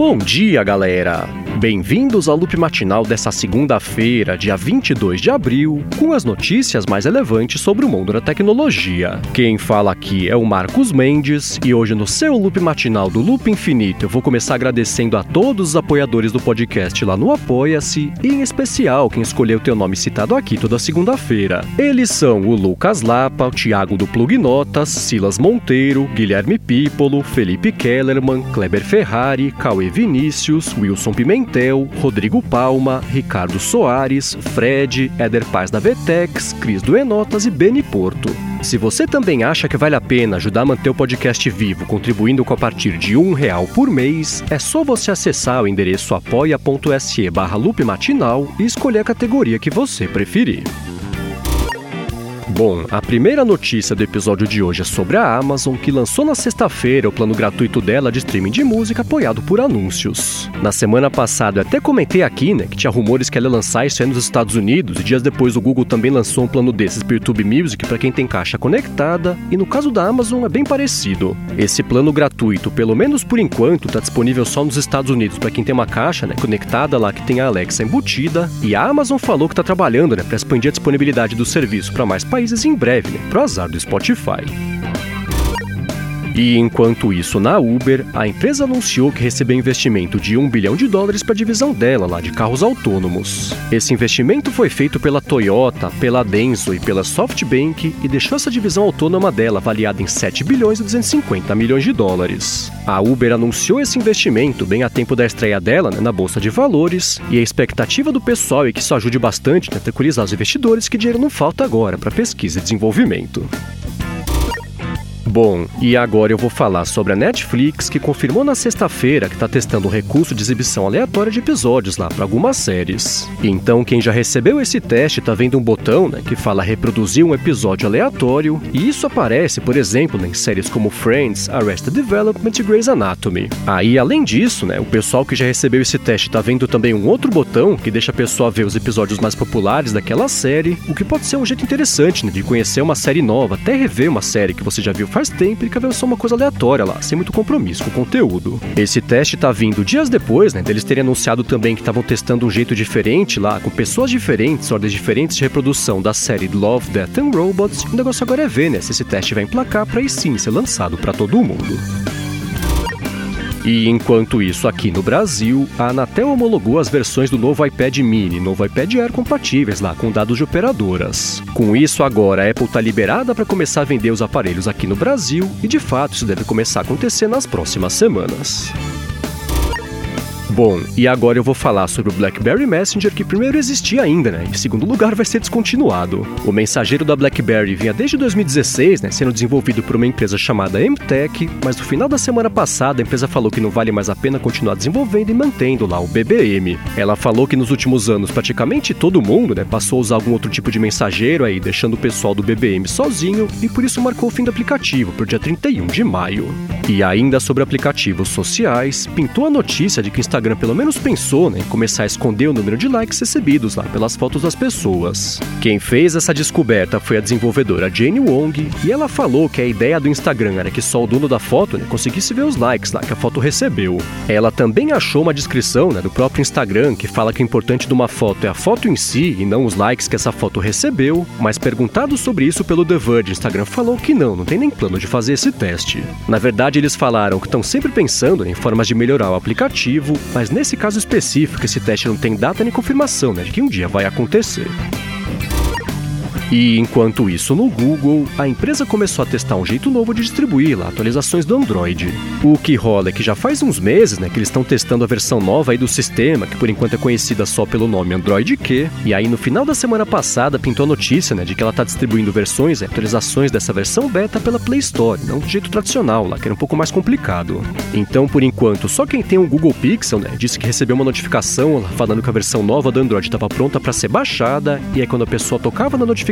Bom dia, galera! Bem-vindos ao Loop Matinal dessa segunda-feira, dia 22 de abril, com as notícias mais relevantes sobre o mundo da tecnologia. Quem fala aqui é o Marcos Mendes, e hoje no seu Loop Matinal do Loop Infinito eu vou começar agradecendo a todos os apoiadores do podcast lá no Apoia-se, e em especial quem escolheu ter o nome citado aqui toda segunda-feira. Eles são o Lucas Lapa, o Thiago do Plug Notas, Silas Monteiro, Guilherme Pípolo, Felipe Kellerman, Kleber Ferrari, Cauê Vinícius, Wilson Pimentel, Rodrigo Palma, Ricardo Soares, Fred, Éder Paz da Vetex, Cris do Enotas e Beni Porto. Se você também acha que vale a pena ajudar a manter o podcast vivo contribuindo com a partir de R$1 por mês, é só você acessar o endereço apoia.se/loopmatinal e escolher a categoria que você preferir. Bom, a primeira notícia do episódio de hoje é sobre a Amazon, que lançou na sexta-feira o plano gratuito dela de streaming de música apoiado por anúncios. Na semana passada eu até comentei aqui, que tinha rumores que ela ia lançar isso aí nos Estados Unidos, e dias depois o Google também lançou um plano desses para YouTube Music para quem tem caixa conectada, e no caso da Amazon é bem parecido. Esse plano gratuito, pelo menos por enquanto, está disponível só nos Estados Unidos para quem tem uma caixa conectada lá que tem a Alexa embutida, e a Amazon falou que está trabalhando para expandir a disponibilidade do serviço para mais países em breve, pro azar do Spotify. E enquanto isso, na Uber, a empresa anunciou que recebeu investimento de $1 bilhão para a divisão dela lá de carros autônomos. Esse investimento foi feito pela Toyota, pela Denso e pela SoftBank e deixou essa divisão autônoma dela avaliada em $7 bilhões e 250 milhões. A Uber anunciou esse investimento bem a tempo da estreia dela na Bolsa de Valores, e a expectativa do pessoal é que isso ajude bastante a tranquilizar os investidores que dinheiro não falta agora para pesquisa e desenvolvimento. Bom, e agora eu vou falar sobre a Netflix, que confirmou na sexta-feira que está testando um recurso de exibição aleatória de episódios lá para algumas séries. Então quem já recebeu esse teste está vendo um botão que fala reproduzir um episódio aleatório, e isso aparece, por exemplo, em séries como Friends, Arrested Development e Grey's Anatomy. Aí, além disso, o pessoal que já recebeu esse teste está vendo também um outro botão que deixa a pessoa ver os episódios mais populares daquela série, o que pode ser um jeito interessante de conhecer uma série nova, até rever uma série que você já viu faz tempo e quer ver só uma coisa aleatória lá, sem muito compromisso com o conteúdo. Esse teste tá vindo dias depois, deles terem anunciado também que estavam testando um jeito diferente lá, com pessoas diferentes, ordens diferentes de reprodução da série Love, Death and Robots. O negócio agora é ver, se esse teste vai emplacar pra aí sim ser lançado pra todo mundo. E enquanto isso, aqui no Brasil, a Anatel homologou as versões do novo iPad mini e novo iPad Air compatíveis lá com dados de operadoras. Com isso, agora a Apple está liberada para começar a vender os aparelhos aqui no Brasil, e de fato isso deve começar a acontecer nas próximas semanas. Bom, e agora eu vou falar sobre o BlackBerry Messenger, que primeiro existia ainda, e em segundo lugar vai ser descontinuado. O mensageiro da BlackBerry vinha desde 2016, sendo desenvolvido por uma empresa chamada M-Tech, mas no final da semana passada a empresa falou que não vale mais a pena continuar desenvolvendo e mantendo lá o BBM. Ela falou que nos últimos anos praticamente todo mundo, passou a usar algum outro tipo de mensageiro aí, deixando o pessoal do BBM sozinho, e por isso marcou o fim do aplicativo para o dia 31 de maio. E ainda sobre aplicativos sociais, pintou a notícia de que o Instagram pelo menos pensou em começar a esconder o número de likes recebidos lá pelas fotos das pessoas. Quem fez essa descoberta foi a desenvolvedora Jane Wong, e ela falou que a ideia do Instagram era que só o dono da foto conseguisse ver os likes lá que a foto recebeu. Ela também achou uma descrição do próprio Instagram que fala que o importante de uma foto é a foto em si e não os likes que essa foto recebeu, mas perguntado sobre isso pelo The Verge, o Instagram falou que não tem nem plano de fazer esse teste. Na verdade, eles falaram que estão sempre pensando em formas de melhorar o aplicativo, mas nesse caso específico esse teste não tem data nem confirmação de que um dia vai acontecer. E enquanto isso, no Google, a empresa começou a testar um jeito novo de distribuir lá atualizações do Android. O que rola é que já faz uns meses que eles estão testando a versão nova aí do sistema, que por enquanto é conhecida só pelo nome Android Q, e aí no final da semana passada pintou a notícia de que ela está distribuindo versões e atualizações dessa versão beta pela Play Store, não do jeito tradicional lá, que era um pouco mais complicado. Então, por enquanto, só quem tem um Google Pixel disse que recebeu uma notificação falando que a versão nova do Android estava pronta para ser baixada, e aí quando a pessoa tocava na notificação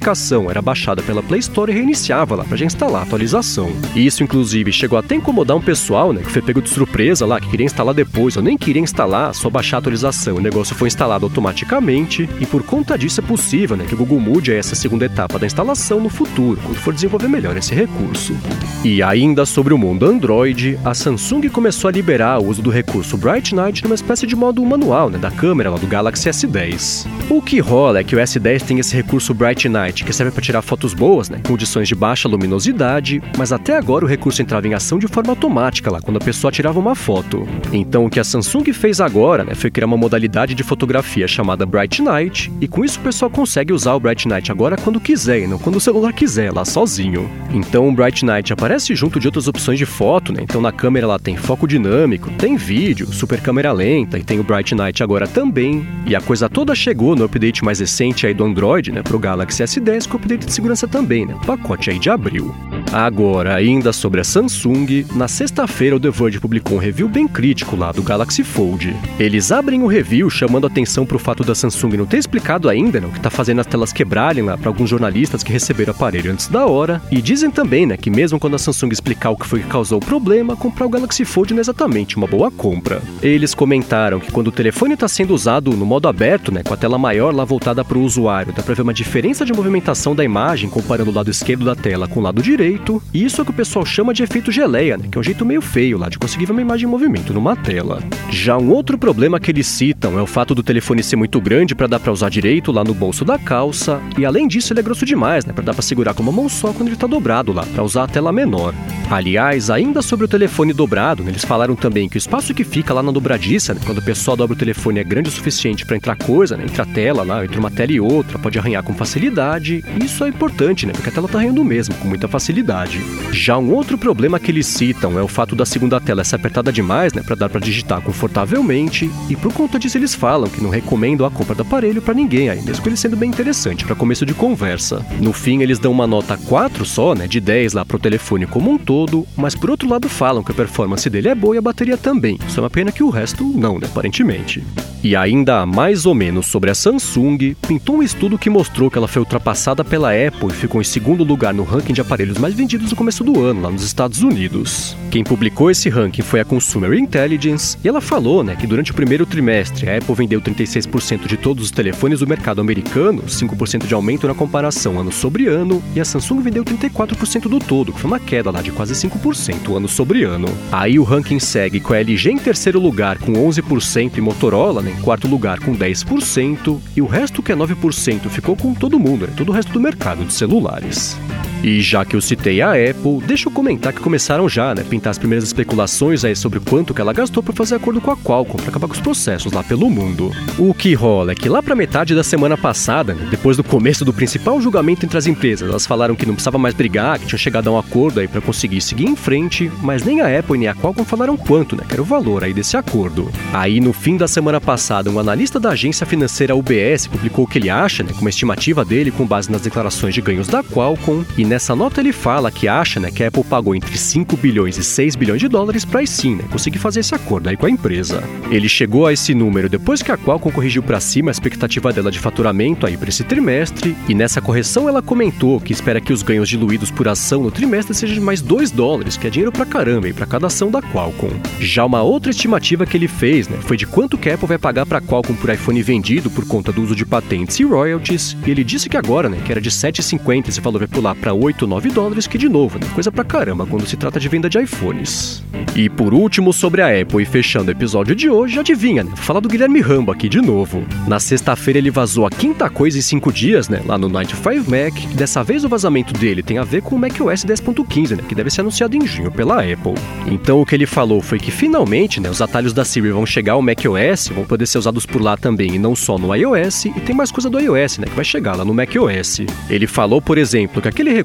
notificação era baixada pela Play Store e reiniciava lá para já instalar a atualização. E isso, inclusive, chegou até a incomodar um pessoal, né, que foi pego de surpresa lá, que queria instalar depois ou nem queria instalar, só baixar a atualização. O negócio foi instalado automaticamente e por conta disso é possível, né, que o Google mude essa segunda etapa da instalação no futuro, quando for desenvolver melhor esse recurso. E ainda sobre o mundo Android, a Samsung começou a liberar o uso do recurso Bright Night numa espécie de modo manual, né, da câmera lá do Galaxy S10. O que rola é que o S10 tem esse recurso Bright Night, que serve para tirar fotos boas, né, com condições de baixa luminosidade, mas até agora o recurso entrava em ação de forma automática lá, quando a pessoa tirava uma foto. Então o que a Samsung fez agora, né, foi criar uma modalidade de fotografia chamada Bright Night, e com isso o pessoal consegue usar o Bright Night agora quando quiser, e não quando o celular quiser, lá sozinho. Então o Bright Night aparece junto de outras opções de foto, né, então na câmera lá tem foco dinâmico, tem vídeo, super câmera lenta, e tem o Bright Night agora também, e a coisa toda chegou no update mais recente aí do Android, né, pro Galaxy S10, com o update de segurança também, né, pacote aí de abril. Agora, ainda sobre a Samsung, na sexta-feira o The Verge publicou um review bem crítico lá do Galaxy Fold. Eles abrem o review chamando atenção pro fato da Samsung não ter explicado ainda, né, o que tá fazendo as telas quebrarem lá para alguns jornalistas que receberam o aparelho antes da hora, e dizem também, né, que mesmo quando a Samsung explicar o que foi que causou o problema, comprar o Galaxy Fold não é exatamente uma boa compra. Eles comentaram que quando o telefone está sendo usado no modo aberto, né, com a tela maior lá voltada para o usuário, dá para ver uma diferença de movimentação da imagem comparando o lado esquerdo da tela com o lado direito, e isso é o que o pessoal chama de efeito geleia, né, que é um jeito meio feio lá de conseguir ver uma imagem em movimento numa tela. Já um outro problema que eles citam é o fato do telefone ser muito grande para dar para usar direito lá no bolso da calça, e além disso ele é grosso demais, né, para dar para segurar com uma mão só quando ele está dobrado lá, para usar a tela menor. Aliás, ainda sobre o telefone dobrado, né, eles falaram também que o espaço que fica lá na dobradiça, né, quando o pessoal dobra o telefone é grande o suficiente para entrar coisa, né, entre a tela lá, entre uma tela e outra, pode arranhar com facilidade, e isso é importante, né, porque a tela tá arranhando mesmo, com muita facilidade. Já um outro problema que eles citam é o fato da segunda tela ser apertada demais, né, para dar para digitar confortavelmente, e por conta disso eles falam que não recomendam a compra do aparelho para ninguém aí, mesmo ele sendo bem interessante para começo de conversa. No fim eles dão uma nota 4 só, né, de 10 lá pro telefone como um todo, mas por outro lado falam que a performance dele é boa e a bateria também. Isso é uma pena que o resto não, né, aparentemente. E ainda mais ou menos sobre a Samsung, pintou um estudo que mostrou que ela foi ultrapassada pela Apple e ficou em segundo lugar no ranking de aparelhos mais vendidos no começo do ano, lá nos Estados Unidos. Quem publicou esse ranking foi a Consumer Intelligence, e ela falou, né, que durante o primeiro trimestre a Apple vendeu 36% de todos os telefones do mercado americano, 5% de aumento na comparação ano sobre ano, e a Samsung vendeu 34% do todo, que foi uma queda lá de quase 5% ano sobre ano. Aí o ranking segue com a LG em terceiro lugar com 11% e Motorola, né, em quarto lugar com 10%, e o resto que é 9% ficou com todo mundo, né, todo o resto do mercado de celulares. E já que eu citei a Apple, deixa eu comentar que começaram já, né, pintar as primeiras especulações aí sobre quanto que ela gastou para fazer acordo com a Qualcomm para acabar com os processos lá pelo mundo. O que rola é que lá para metade da semana passada, né, depois do começo do principal julgamento entre as empresas, elas falaram que não precisava mais brigar, que tinham chegado a um acordo aí para conseguir seguir em frente, mas nem a Apple nem a Qualcomm falaram quanto, né, que era o valor aí desse acordo. Aí no fim da semana passada, um analista da agência financeira UBS publicou o que ele acha, né, com uma estimativa dele com base nas declarações de ganhos da Qualcomm, e nessa nota ele fala que acha, né, que a Apple pagou entre 5 bilhões e 6 bilhões de dólares para sim, né, conseguir fazer esse acordo aí com a empresa. Ele chegou a esse número depois que a Qualcomm corrigiu para cima a expectativa dela de faturamento aí para esse trimestre, e nessa correção ela comentou que espera que os ganhos diluídos por ação no trimestre sejam de mais 2 dólares, que é dinheiro pra caramba aí para cada ação da Qualcomm. Já uma outra estimativa que ele fez, né, foi de quanto que a Apple vai pagar para a Qualcomm por iPhone vendido por conta do uso de patentes e royalties, e ele disse que agora, né, que era de 7,50, esse valor vai pular para 8, 9 dólares, que de novo, né, coisa pra caramba quando se trata de venda de iPhones. E por último, sobre a Apple e fechando o episódio de hoje, adivinha, né, vou falar do Guilherme Rambo aqui de novo. Na sexta-feira ele vazou a quinta coisa em 5 dias, né, lá no 95 Mac, e dessa vez o vazamento dele tem a ver com o macOS 10.15, né, que deve ser anunciado em junho pela Apple. Então o que ele falou foi que finalmente, né, os atalhos da Siri vão chegar ao macOS, vão poder ser usados por lá também e não só no iOS, e tem mais coisa do iOS, né, que vai chegar lá no macOS. Ele falou, por exemplo, que aquele recurso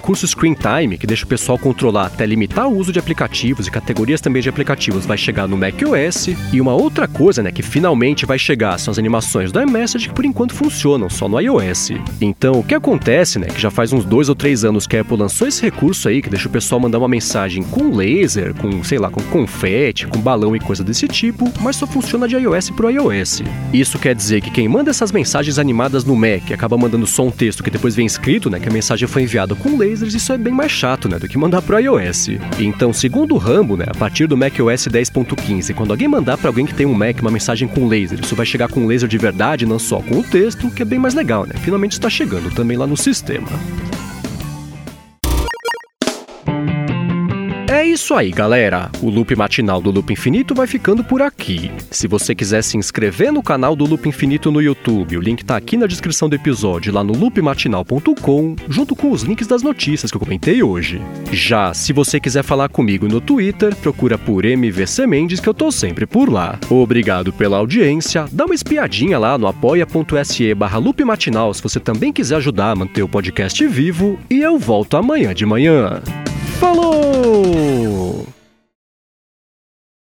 recurso Screen Time, que deixa o pessoal controlar até limitar o uso de aplicativos e categorias também de aplicativos, vai chegar no macOS. E uma outra coisa, né, que finalmente vai chegar são as animações do iMessage, que por enquanto funcionam só no iOS. Então, o que acontece, né, que já faz uns 2 ou 3 anos que a Apple lançou esse recurso aí, que deixa o pessoal mandar uma mensagem com laser, com, sei lá, com confete, com balão e coisa desse tipo, mas só funciona de iOS pro iOS. Isso quer dizer que quem manda essas mensagens animadas no Mac acaba mandando só um texto que depois vem escrito, né, que a mensagem foi enviada com lasers, isso é bem mais chato, né, do que mandar pro iOS. Então, segundo o Rambo, né, a partir do macOS 10.15, quando alguém mandar para alguém que tem um Mac uma mensagem com laser, isso vai chegar com laser de verdade, não só com o texto, que é bem mais legal, né? Finalmente está chegando também lá no sistema. É isso aí, galera. O Loop Matinal do Loop Infinito vai ficando por aqui. Se você quiser se inscrever no canal do Loop Infinito no YouTube, o link tá aqui na descrição do episódio, lá no loopmatinal.com, junto com os links das notícias que eu comentei hoje. Já, se você quiser falar comigo no Twitter, procura por MVC Mendes, que eu tô sempre por lá. Obrigado pela audiência, dá uma espiadinha lá no apoia.se/loopmatinal se você também quiser ajudar a manter o podcast vivo, e eu volto amanhã de manhã. Falou!